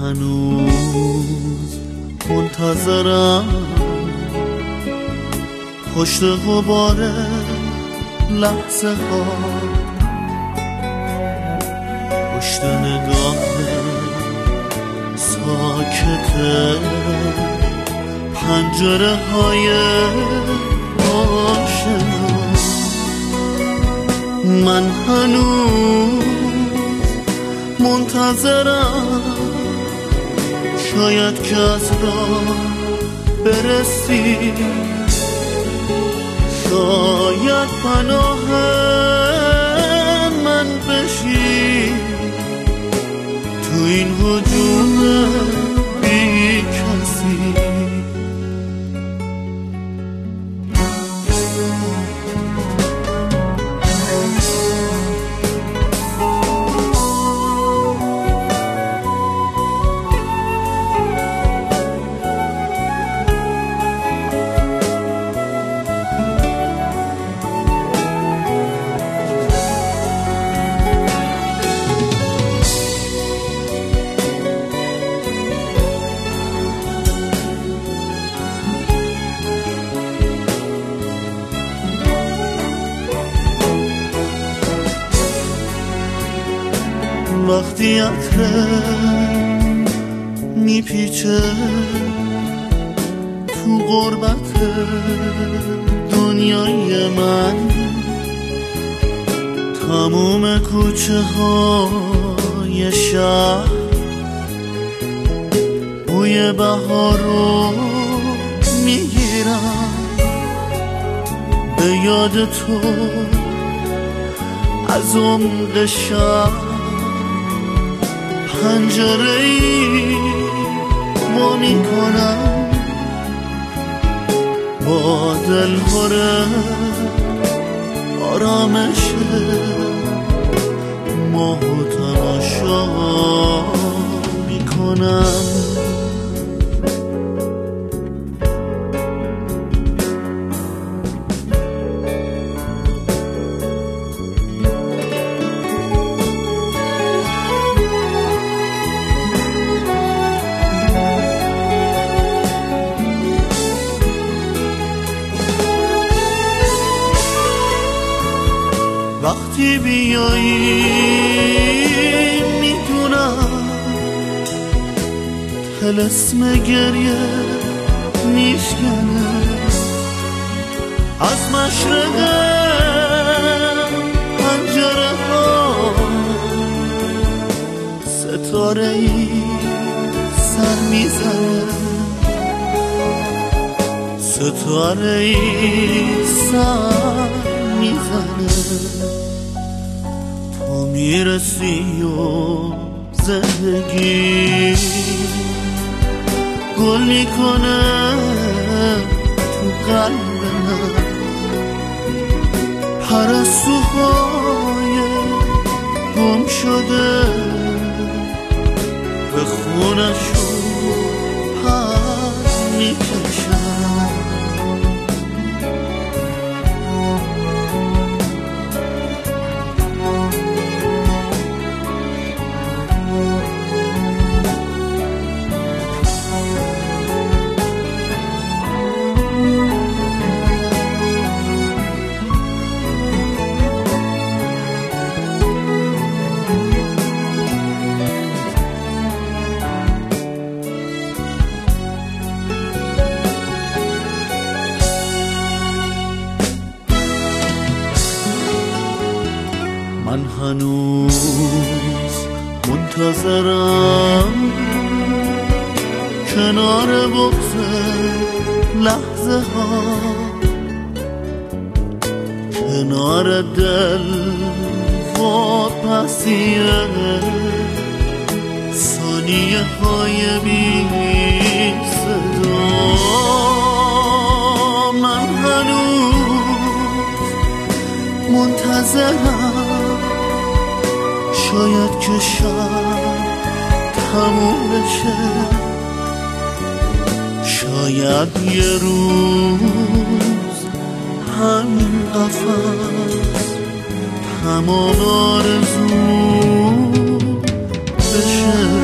هنوز منتظرم پشت غبار لحظه ها، پشت نگاه ساکت پنجره های آشنا. من هنوز منتظرم، شاید که از راه برسی، شاید پناه من بشی تو این وجود بی کسی. وقتی عطره میپیچه تو غربت دنیای من، تموم کوچه های شهر بوی بهار رو میگیرم، به یاد تو از عمق شهر پنجره‌ای وا میکنم، با دلهور آرامش ماهو تماشا میکنم. وقتی بیایی میدونم طلسم گریه میشکنه، از مشرق پنجره ها ستاره ای سر میزنه، ستاره ای سر میزنه. تو میرسی و زندگی گل میکنه تو قلب من، پرستوهای گم شده به خونشون پر میکشن. من هنوز منتظرم کنار بغض لحظه ها، کنار دل و پسیه ثانیه های بی صدا. من هنوز منتظرم، شاید که شب تموم بشه، شاید یه روز همین قفس تمام آرزو بشه.